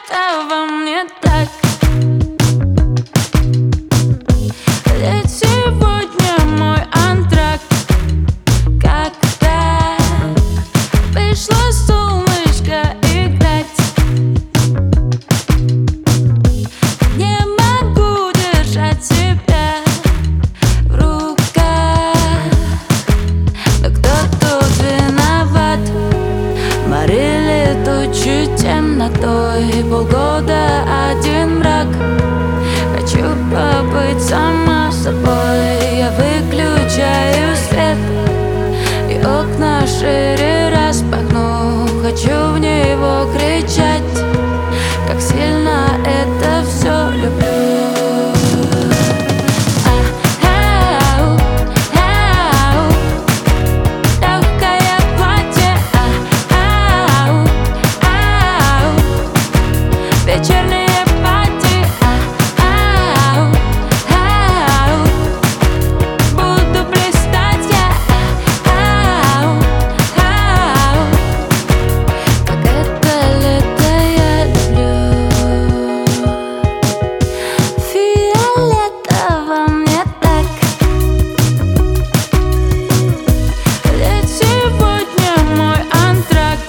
лето во мне так. Ведь сегодня мой антракт. Когда пришло солнышко играть, не могу держать себя в руках. Но кто тут виноват? Морили тучи темнотой, полгода один мрак. Хочу побыть сама собой. Я выключаю свет и окна шире распахну. Хочу в него кричать, как сильно это все люблю. Вечерние пати, буду блистать я, как это лето я люблю. Фиолетово мне так. Ведь сегодня мой антракт.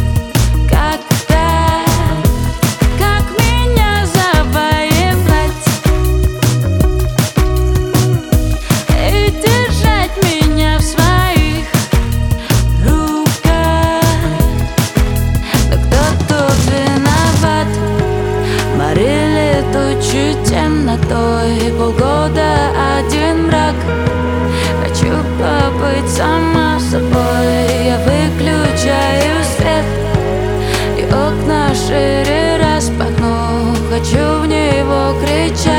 Морили тучи темнотой, полгода один мрак. Хочу побыть сама собой. Я выключаю свет и окна шире распахну. Хочу в него кричать.